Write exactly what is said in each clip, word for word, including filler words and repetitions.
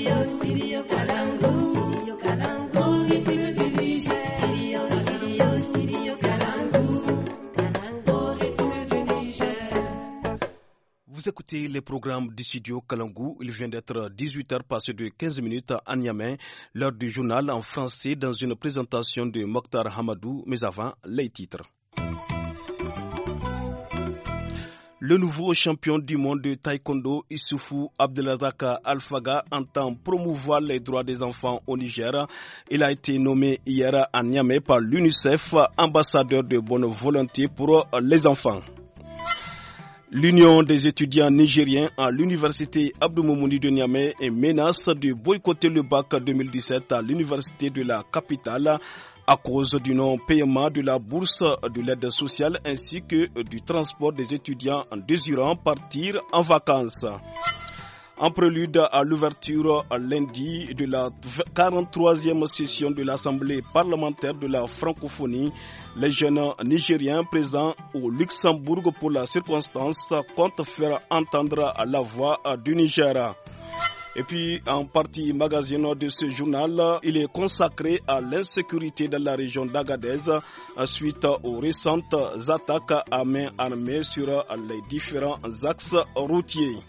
Stereo, stereo, Kalangu, stereo, Kalangu, rythme du Niger. Stereo, stereo, stereo, Kalangu, Kalangu, rythme du Niger. Vous écoutez les programmes du studio Kalangu. Il vient d'être dix-huit heures passées de quinze minutes à Niamey, l'heure du journal en français dans une présentation de Mokhtar Hamadou, mais avant, les titres. Le nouveau champion du monde de taekwondo, Issoufou Abdelrazak Alfaga, entend promouvoir les droits des enfants au Niger. Il a été nommé hier à Niamey par l'UNICEF, ambassadeur de bonne volonté pour les enfants. L'Union des étudiants nigériens à l'université Abdou Moumouni de Niamey menace de boycotter le bac deux mille dix-sept à l'université de la capitale à cause du non-paiement de la bourse de l'aide sociale ainsi que du transport des étudiants désirant partir en vacances. En prélude à l'ouverture lundi de la quarante-troisième session de l'Assemblée parlementaire de la francophonie, les jeunes Nigériens présents au Luxembourg pour la circonstance comptent faire entendre la voix du Niger. Et puis, en partie magazine de ce journal, il est consacré à l'insécurité dans la région d'Agadez suite aux récentes attaques à main armée sur les différents axes routiers.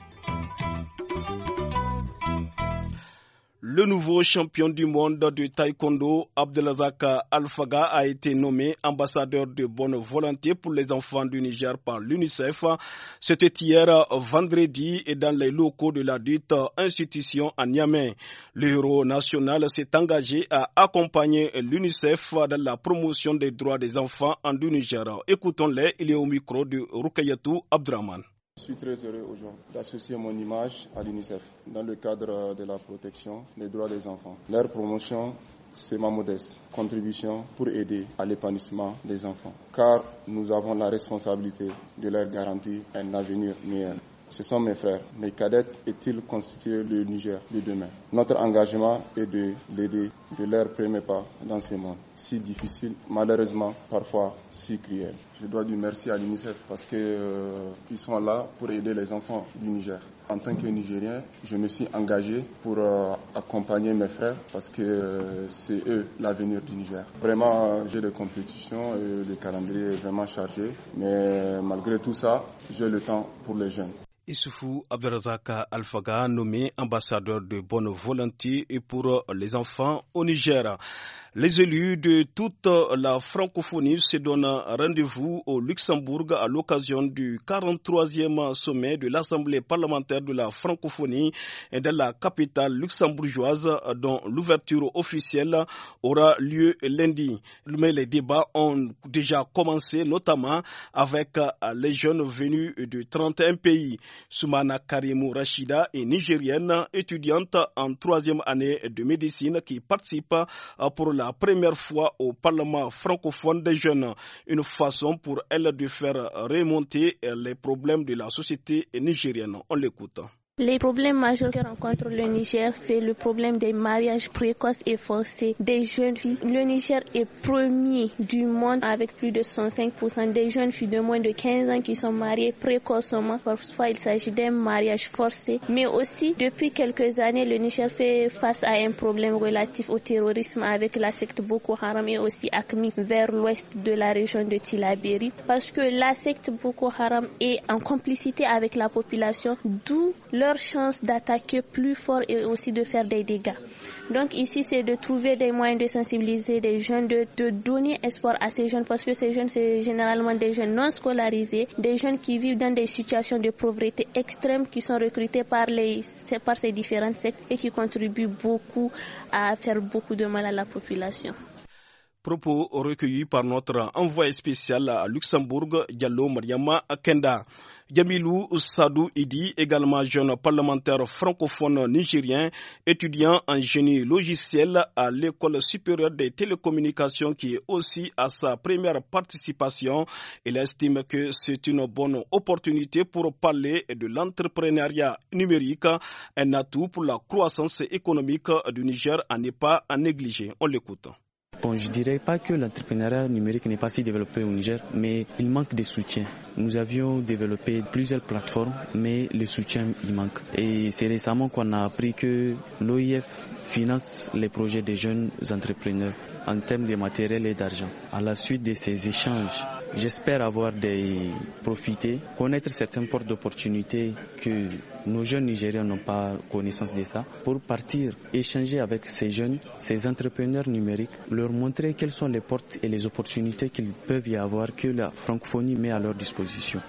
Le nouveau champion du monde de taekwondo, Abdelrazak Alfaga, a été nommé ambassadeur de bonne volonté pour les enfants du Niger par l'UNICEF. C'était hier vendredi et dans les locaux de la dite institution à Niamey. Le héros national s'est engagé à accompagner l'UNICEF dans la promotion des droits des enfants en du Niger. Écoutons-les, il est au micro de Rukayatou Abdraman. Je suis très heureux aujourd'hui d'associer mon image à l'UNICEF dans le cadre de la protection des droits des enfants. Leur promotion, c'est ma modeste contribution pour aider à l'épanouissement des enfants. Car nous avons la responsabilité de leur garantir un avenir meilleur. Ce sont mes frères, mes cadets et-ils constituent le Niger de demain. Notre engagement est de l'aider de leur premier pas dans ce monde si difficile, malheureusement parfois si cruel. Je dois dire merci à l'UNICEF parce qu'ils euh, sont là pour aider les enfants du Niger. En tant que Nigérien, je me suis engagé pour euh, accompagner mes frères parce que euh, c'est eux l'avenir du Niger. Vraiment, euh, j'ai des compétitions et le calendrier est vraiment chargé, mais malgré tout ça, j'ai le temps pour les jeunes. Issoufou Abdelrazak Alfaga, nommé ambassadeur de bonne volonté et pour les enfants au Niger. Les élus de toute la francophonie se donnent rendez-vous au Luxembourg à l'occasion du quarante-troisième sommet de l'Assemblée parlementaire de la francophonie dans la capitale luxembourgeoise dont l'ouverture officielle aura lieu lundi. Mais les débats ont déjà commencé, notamment avec les jeunes venus de trente et un pays. Soumana Karimou Rachida est nigérienne, étudiante en troisième année de médecine qui participe pour la première fois au Parlement francophone des jeunes. Une façon pour elle de faire remonter les problèmes de la société nigérienne. On l'écoute. Les problèmes majeurs que rencontre le Niger, c'est le problème des mariages précoces et forcés des jeunes filles. Le Niger est premier du monde avec plus de soixante-cinq pour cent des jeunes filles de moins de quinze ans qui sont mariées précocement. Parfois, il s'agit d'un mariage forcé. Mais aussi, depuis quelques années, le Niger fait face à un problème relatif au terrorisme avec la secte Boko Haram et aussi A Q M I vers l'ouest de la région de Tillabéri. Parce que la secte Boko Haram est en complicité avec la population, d'où leur chance d'attaquer plus fort et aussi de faire des dégâts. Donc ici, c'est de trouver des moyens de sensibiliser des jeunes, de, de donner espoir à ces jeunes parce que ces jeunes, c'est généralement des jeunes non scolarisés, des jeunes qui vivent dans des situations de pauvreté extrême, qui sont recrutés par, les, par ces différentes sectes et qui contribuent beaucoup à faire beaucoup de mal à la population. Propos recueillis par notre envoyé spécial à Luxembourg, Diallo Mariama Kenda. Yamilou Sadou Idi, également jeune parlementaire francophone nigérien, étudiant en génie logiciel à l'école supérieure des télécommunications qui est aussi à sa première participation. Il estime que c'est une bonne opportunité pour parler de l'entrepreneuriat numérique, un atout pour la croissance économique du Niger à ne pas négliger. On l'écoute. Bon, je dirais pas que l'entrepreneuriat numérique n'est pas si développé au Niger, mais il manque de soutien. Nous avions développé plusieurs plateformes, mais le soutien il manque. Et c'est récemment qu'on a appris que l'O I F finance les projets des jeunes entrepreneurs en termes de matériel et d'argent. À la suite de ces échanges, j'espère avoir des profité, connaître certaines portes d'opportunités que nos jeunes Nigériens n'ont pas connaissance de ça, pour partir échanger avec ces jeunes, ces entrepreneurs numériques, leur montrer quelles sont les portes et les opportunités qu'ils peuvent y avoir que la francophonie met à leur disposition.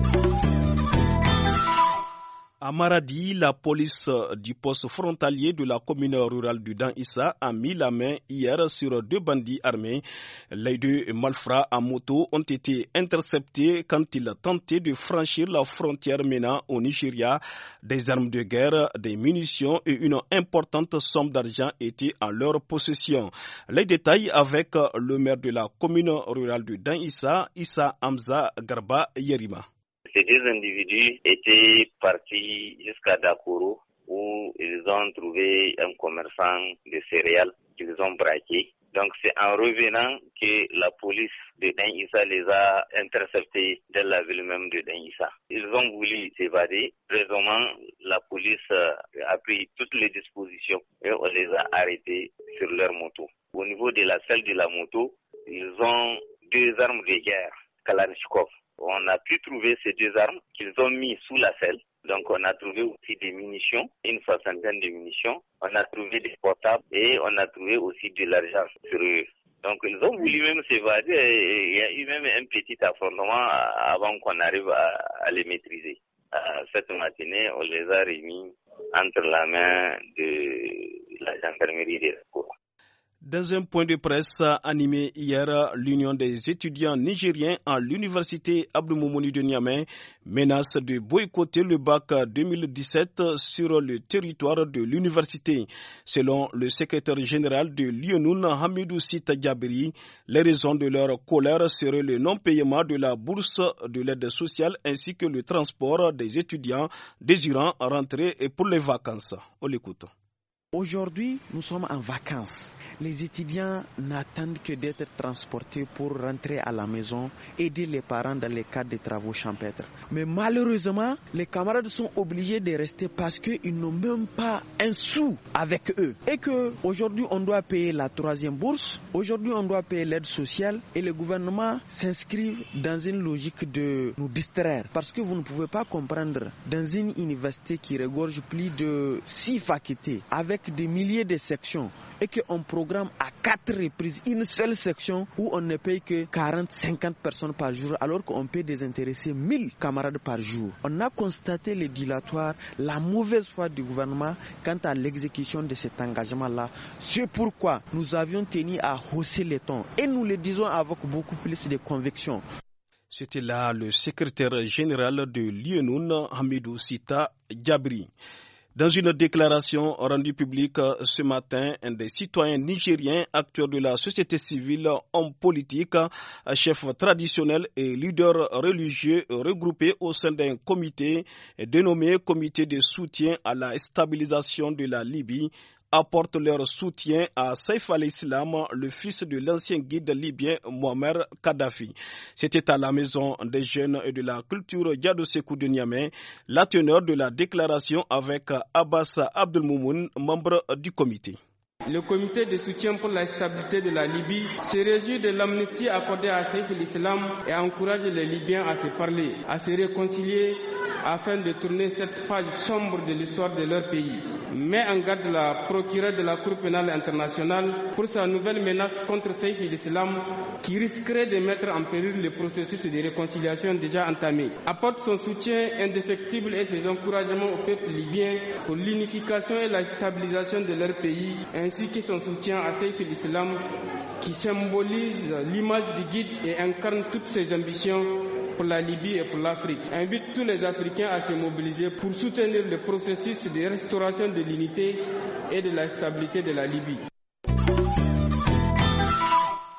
À Maradi, la police du poste frontalier de la commune rurale du Dan Issa a mis la main hier sur deux bandits armés. Les deux malfrats à moto ont été interceptés quand ils tentaient de franchir la frontière menant au Nigeria. Des armes de guerre, des munitions et une importante somme d'argent étaient en leur possession. Les détails avec le maire de la commune rurale du Dan Issa, Issa Hamza Garba Yerima. Ces deux individus étaient partis jusqu'à Dakoro où ils ont trouvé un commerçant de céréales qu'ils ont braqué. Donc c'est en revenant que la police de Dan Issa les a interceptés dans la ville même de Dan Issa. Ils ont voulu s'évader. Raisonnement, la police a pris toutes les dispositions et on les a arrêtés sur leur moto. Au niveau de la selle de la moto, ils ont deux armes de guerre, Kalachnikov. On a pu trouver ces deux armes qu'ils ont mis sous la selle. Donc on a trouvé aussi des munitions, une soixantaine de munitions. On a trouvé des portables et on a trouvé aussi de l'argent sur eux. Donc ils ont voulu même s'évader. Il y a eu même un petit affrontement avant qu'on arrive à, à les maîtriser. À cette matinée, on les a remis entre la main de la gendarmerie des Recours. Dans un point de presse animé hier, l'Union des étudiants nigériens à l'université Abdou Moumouni de Niamey menace de boycotter le bac deux mille dix-sept sur le territoire de l'université. Selon le secrétaire général de l'U N U N, Hamidou Sita Djabiri, les raisons de leur colère seraient le non-paiement de la bourse de l'aide sociale ainsi que le transport des étudiants désirant rentrer pour les vacances. On l'écoute. Aujourd'hui, nous sommes en vacances. Les étudiants n'attendent que d'être transportés pour rentrer à la maison, aider les parents dans les cadres des travaux champêtres. Mais malheureusement, les camarades sont obligés de rester parce qu'ils n'ont même pas un sou avec eux. Et qu'aujourd'hui, on doit payer la troisième bourse, aujourd'hui, on doit payer l'aide sociale et le gouvernement s'inscrit dans une logique de nous distraire. Parce que vous ne pouvez pas comprendre, dans une université qui regorge plus de six facultés, avec des milliers de sections et qu'on programme à quatre reprises une seule section où on ne paye que quarante à cinquante personnes par jour alors qu'on peut désintéresser mille camarades par jour. On a constaté le dilatoire, la mauvaise foi du gouvernement quant à l'exécution de cet engagement-là. C'est pourquoi nous avions tenu à hausser les tons et nous le disons avec beaucoup plus de conviction. C'était là le secrétaire général de l'U N U N, Hamidou Sita Djabiri. Dans une déclaration rendue publique ce matin, un des citoyens nigériens, acteurs de la société civile, hommes politiques, chefs traditionnels et leaders religieux regroupés au sein d'un comité dénommé Comité de soutien à la stabilisation de la Libye, apportent leur soutien à Saif al-Islam, le fils de l'ancien guide libyen Muammar Kadhafi. C'était à la maison des jeunes et de la culture Diado Sekou de Niamey, la teneur de la déclaration avec Abbas Abdelmoumoun, membre du comité. Le comité de soutien pour la stabilité de la Libye se réjouit de l'amnistie accordée à Saif al-Islam et encourage les Libyens à se parler, à se réconcilier afin de tourner cette page sombre de l'histoire de leur pays. Met en garde la procureure de la Cour pénale internationale pour sa nouvelle menace contre Saif al-Islam qui risquerait de mettre en péril le processus de réconciliation déjà entamé. Apporte son soutien indéfectible et ses encouragements au peuple libyen pour l'unification et la stabilisation de leur pays, ainsi que son soutien à Saif al-Islam qui symbolise l'image du guide et incarne toutes ses ambitions pour la Libye et pour l'Afrique. Invite tous les Africains à se mobiliser pour soutenir le processus de restauration de l'unité et de la stabilité de la Libye.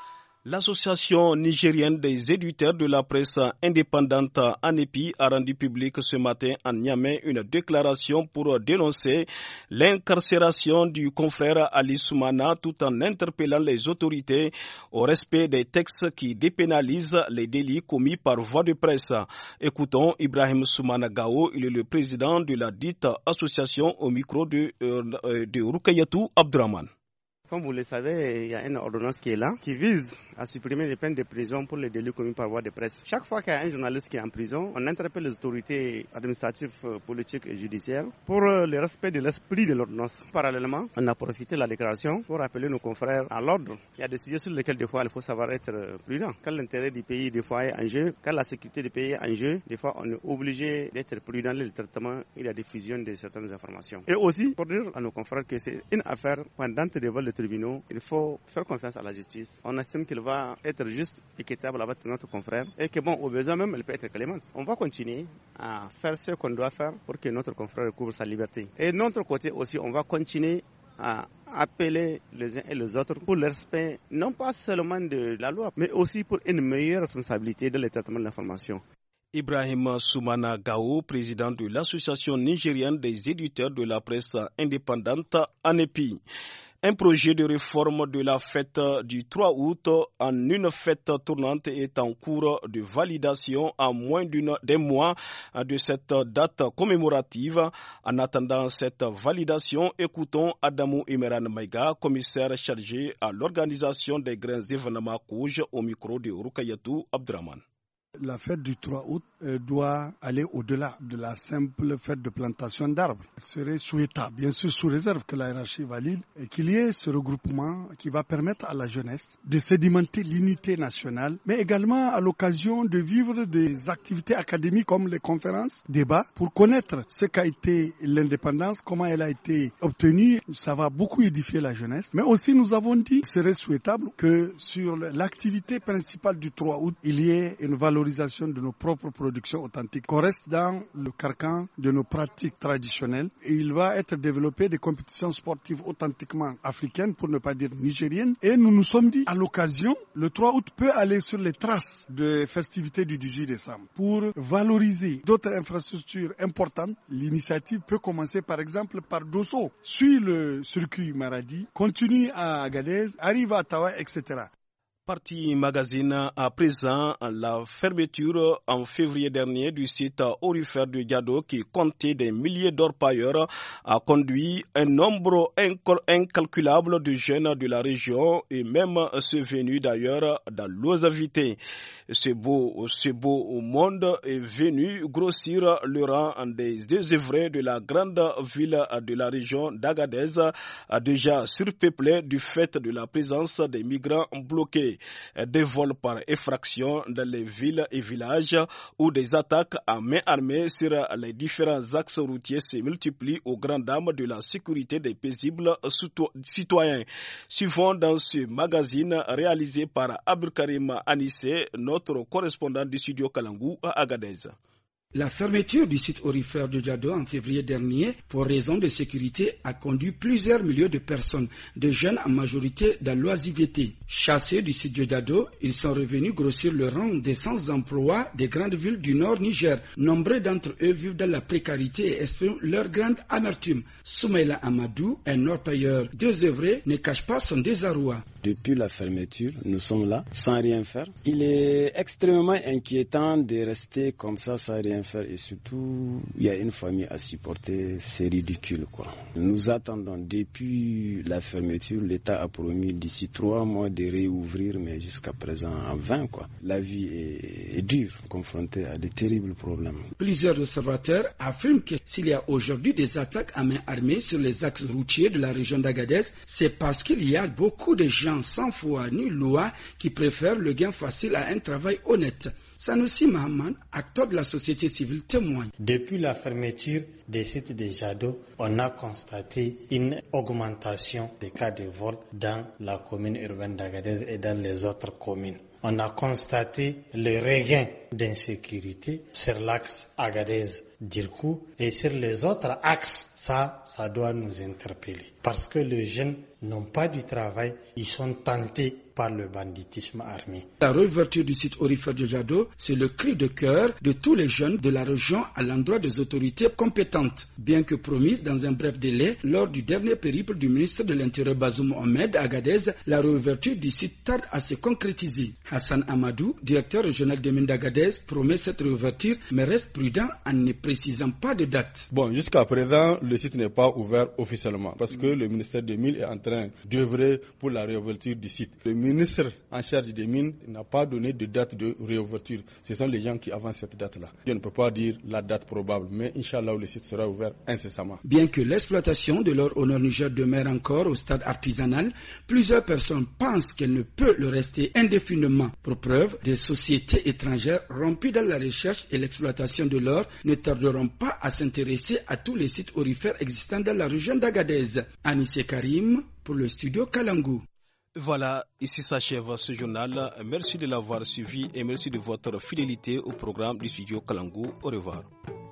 L'Association nigérienne des éditeurs de la presse indépendante ANEPI a rendu public ce matin à Niamey une déclaration pour dénoncer l'incarcération du confrère Ali Soumana tout en interpellant les autorités au respect des textes qui dépénalisent les délits commis par voie de presse. Écoutons Ibrahim Soumana Gao, il est le président de la dite association au micro de, euh, de Rukayatou Abdurrahman. Comme vous le savez, il y a une ordonnance qui est là, qui vise à supprimer les peines de prison pour les délits commis par voie de presse. Chaque fois qu'il y a un journaliste qui est en prison, on interpelle les autorités administratives, politiques et judiciaires pour le respect de l'esprit de l'ordonnance. Parallèlement, on a profité de la déclaration pour appeler nos confrères à l'ordre. Il y a des sujets sur lesquels des fois il faut savoir être prudent. Quand l'intérêt du pays des fois est en jeu, quand la sécurité du pays est en jeu, des fois on est obligé d'être prudent dans le traitement et la diffusion de certaines informations. Et aussi pour dire à nos confrères que c'est une affaire pendante devant le tribunaux, il faut faire confiance à la justice. On estime qu'il va être juste, équitable avec notre confrère et que bon, au besoin même, elle peut être clémente. On va continuer à faire ce qu'on doit faire pour que notre confrère recouvre sa liberté. Et de notre côté aussi, on va continuer à appeler les uns et les autres pour le respect, non pas seulement de la loi, mais aussi pour une meilleure responsabilité dans le traitement de l'information. Ibrahim Soumana Gao, président de l'Association nigérienne des éditeurs de la presse indépendante ANEPI. Un projet de réforme de la fête du trois août en une fête tournante est en cours de validation à moins d'un mois de cette date commémorative. En attendant cette validation, écoutons Adamou Imeran Maïga, commissaire chargé à l'organisation des grands événements rouges au micro de Rukayatou Abdurrahman. La fête du trois août euh, doit aller au-delà de la simple fête de plantation d'arbres. Ce serait souhaitable, bien sûr sous réserve que la hiérarchie valide, et qu'il y ait ce regroupement qui va permettre à la jeunesse de sédimenter l'unité nationale, mais également à l'occasion de vivre des activités académiques comme les conférences, débats, pour connaître ce qu'a été l'indépendance, comment elle a été obtenue. Ça va beaucoup édifier la jeunesse. Mais aussi nous avons dit qu'il serait souhaitable que sur l'activité principale du trois août, il y ait une valorisation de nos propres productions authentiques, qu'on reste dans le carcan de nos pratiques traditionnelles. Et il va être développé des compétitions sportives authentiquement africaines, pour ne pas dire nigériennes. Et nous nous sommes dit, à l'occasion, le trois août peut aller sur les traces des festivités du dix-huit décembre. Pour valoriser d'autres infrastructures importantes, l'initiative peut commencer par exemple par Dosso, suit le circuit Maradi, continue à Agadez, arrive à Tawa, et cetera. Parti Magazine, à présent, la fermeture en février dernier du site aurifère de Diado qui comptait des milliers d'orpailleurs a conduit un nombre incalculable de jeunes de la région et même ceux venus d'ailleurs dans l'Ouest invité. Ce beau, ce beau monde est venu grossir le rang des désœuvrés de la grande ville de la région d'Agadez, déjà surpeuplée du fait de la présence des migrants bloqués. Des vols par effraction dans les villes et villages où des attaques à main armée sur les différents axes routiers se multiplient aux grandes dames de la sécurité des paisibles citoyens. Suivons dans ce magazine réalisé par Abdelkarim Anissé, notre correspondant du studio Kalangou à Agadez. La fermeture du site aurifère de Diado en février dernier, pour raison de sécurité, a conduit plusieurs milliers de personnes, de jeunes en majorité dans l'oisiveté. Chassés du site de Diado, ils sont revenus grossir le rang des sans-emploi des grandes villes du nord Niger. Nombreux d'entre eux vivent dans la précarité et expriment leur grande amertume. Soumaïla Amadou, un orpailleur désœuvré, ne cache pas son désarroi. Depuis la fermeture, nous sommes là sans rien faire. Il est extrêmement inquiétant de rester comme ça sans rien faire et surtout il y a une famille à supporter, c'est ridicule quoi. Nous attendons depuis la fermeture, l'État a promis d'ici trois mois de réouvrir, mais jusqu'à présent en vain quoi. La vie est, est dure, confrontée à de terribles problèmes. Plusieurs observateurs affirment que s'il y a aujourd'hui des attaques à main armée sur les axes routiers de la région d'Agadez, c'est parce qu'il y a beaucoup de gens sans foi ni loi qui préfèrent le gain facile à un travail honnête. Sanoussi Mahaman, acteur de la société civile, témoigne. Depuis la fermeture des sites de Diado, on a constaté une augmentation des cas de vol dans la commune urbaine d'Agadez et dans les autres communes. On a constaté le regain d'insécurité sur l'axe Agadez Dirkou. Et sur les autres axes, ça, ça doit nous interpeller. Parce que les jeunes n'ont pas du travail, ils sont tentés par le banditisme armé. La réouverture du site aurifère de Jado, c'est le cri de cœur de tous les jeunes de la région à l'endroit des autorités compétentes. Bien que promise dans un bref délai, lors du dernier périple du ministre de l'Intérieur Bazoum Mohamed à Agadez, la réouverture du site tarde à se concrétiser. Hassan Amadou, directeur régional des mines d'Agadez, promet cette réouverture, mais reste prudent en ne précisant pas de date. Bon, jusqu'à présent, le site n'est pas ouvert officiellement parce que le ministère des Mines est en train d'œuvrer pour la réouverture du site. Le ministre en charge des mines n'a pas donné de date de réouverture. Ce sont les gens qui avancent cette date-là. Je ne peux pas dire la date probable, mais Inch'Allah, le site sera ouvert incessamment. Bien que l'exploitation de l'or au Nord Niger demeure encore au stade artisanal, plusieurs personnes pensent qu'elle ne peut le rester indéfiniment. Pour preuve, des sociétés étrangères rompues dans la recherche et l'exploitation de l'or ne tarderont pas à s'intéresser à tous les sites aurifères existants dans la région d'Agadez. Anissé Karim pour le studio Kalangu. Voilà, ici s'achève ce journal. Merci de l'avoir suivi et merci de votre fidélité au programme du studio Kalangu. Au revoir.